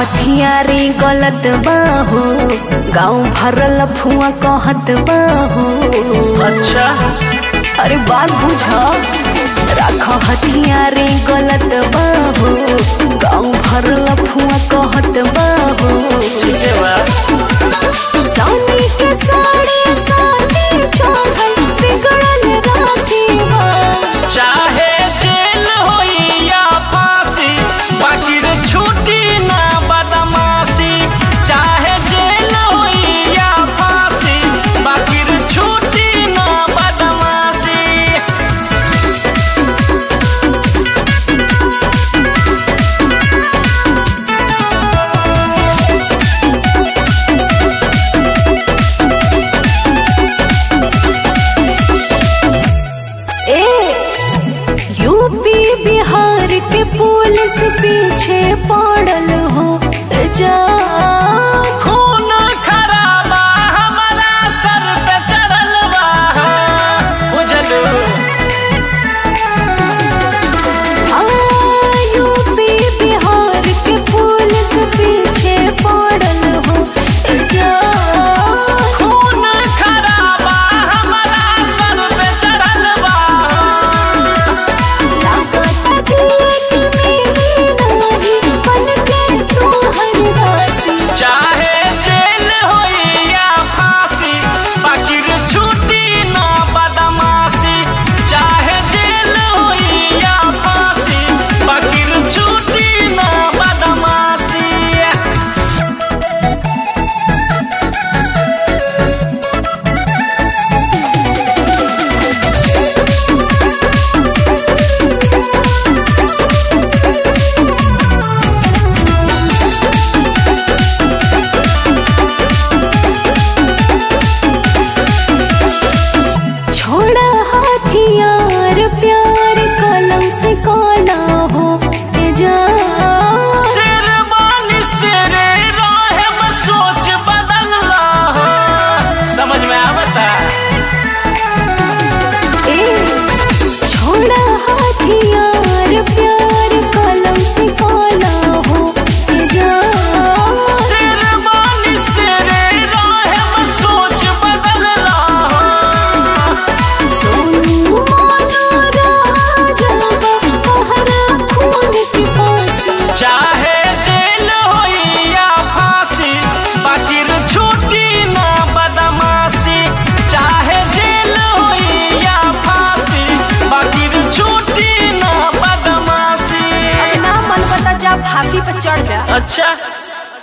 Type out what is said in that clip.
हथियारी गलत बाहो, गाँव भरल फुआ कहत बाहो। अच्छा अरे बात बुझा, राख हथियारी गलत बाहो, गाँव भरल फुआ कहत बाहो। सानी के साड़ी सानी चौधल बिगड़ल राशि बा। चाहे जेल होई या फांसी, बाकी रे छूटी ना बदमाशी। चाहे जेल होई या फांसी, बाकी रे छूटी ना बदमाशी। यूपी बिहार के पुलिस पीछे पड़ल हो जा। खून खराबा हमारा सर पे चढ़ल बा, बुझलू। यूपी बिहार के पुलिस पीछे पड़ल हो जा। खून खराबा हमारा सर पे चढ़ल बा। चाहे जेल होई या फांसी, बाकी रे छूटी ना बदमाशी। चाहे जेल होई या फांसी, बाकी रे छूटी ना बदमाशी। छोड़ा हथियार प्यार कलम से काला हो जा। शेरवानी शेरे राह में सोच बदलना हो। समझ में आवता? छोड़ा हथियार प्यार कलम से काला हो जा। शेरवानी शेरे राह में सोच बदलना हो। सोनू मानो राजा बहरा खून की फांसी। चाहे जेल होई या फांसी, बाकी रे छूटी ना बदमाशी। चाहे जेल होई या फांसी, बाकी रे छूटी ना बदमाशी। ना मन बता जा फांसी पर चढ़ जा। अच्छा